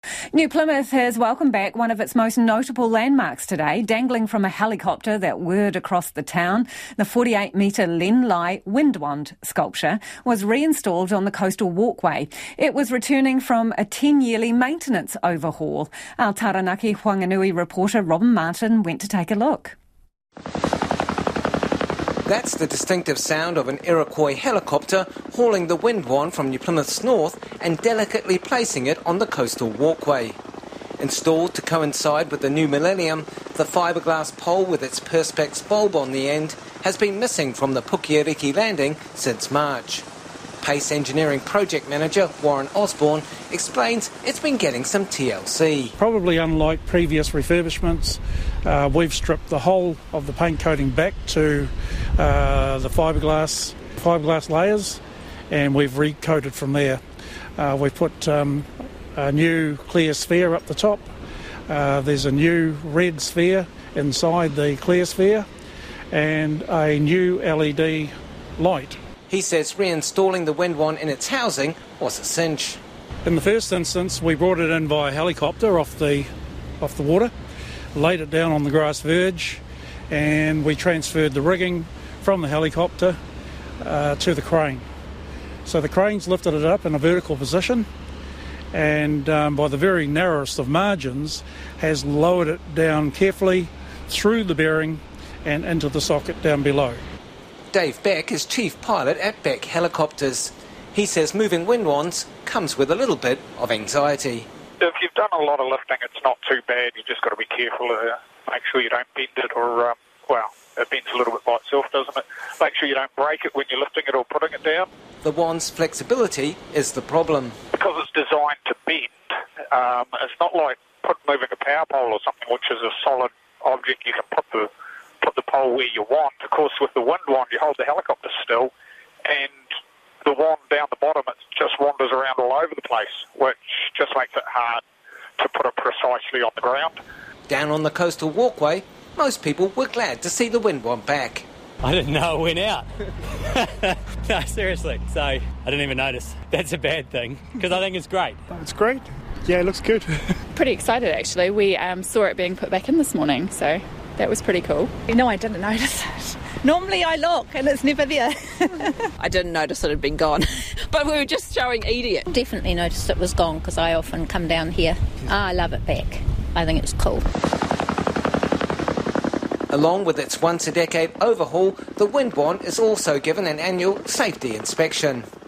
New Plymouth has welcomed back one of its most notable landmarks today, dangling from a helicopter that whirred across the town. The 48-metre Len Lai Windwand sculpture was reinstalled on the coastal walkway. It was returning from a 10-yearly maintenance overhaul. Our Taranaki Whanganui reporter Robin Martin went to take a look. That's the distinctive sound of an Iroquois helicopter hauling the Windwand from New Plymouth's north and delicately placing it on the coastal walkway. Installed to coincide with the new millennium, the fiberglass pole with its perspex bulb on the end has been missing from the Pukeariki landing since March. Pace Engineering Project Manager Warren Osborne explains it's been getting some TLC. Probably unlike previous refurbishments, we've stripped the whole of the paint coating back to the fiberglass layers, and we've recoated from there. We've put a new clear sphere up the top. There's a new red sphere inside the clear sphere and a new LED light. He says reinstalling the Windwand in its housing was a cinch. In the first instance, we brought it in by helicopter off the water, laid it down on the grass verge, and we transferred the rigging from the helicopter to the crane. So the crane's lifted it up in a vertical position, and by the very narrowest of margins has lowered it down carefully through the bearing and into the socket down below. Dave Beck is chief pilot at Beck Helicopters. He says moving Windwands comes with a little bit of anxiety. If you've done a lot of lifting, it's not too bad. You've just got to be careful to make sure you don't bend it or, it bends a little bit by itself, doesn't it? Make sure you don't break it when you're lifting it or putting it down. The wand's flexibility is the problem. Because it's designed to bend, it's not like moving a power pole or something, which is a solid object. You can put the pole where you want. Of course, with the Windwand, you hold the helicopter still, and the wand down the bottom, it just wanders around all over the place, which just makes it hard to put it precisely on the ground. Down on the coastal walkway, most people were glad to see the Windwand back. I didn't know it went out. No, seriously. So I didn't even notice. That's a bad thing, because I think it's great. It's great. Yeah, it looks good. Pretty excited, actually. We saw it being put back in this morning, so that was pretty cool. No, I didn't notice it. Normally I look and it's never there. I didn't notice it had been gone, but we were just showing Edie it. Definitely noticed it was gone because I often come down here. I love it back. I think it's cool. Along with its once-a-decade overhaul, the Windwand is also given an annual safety inspection.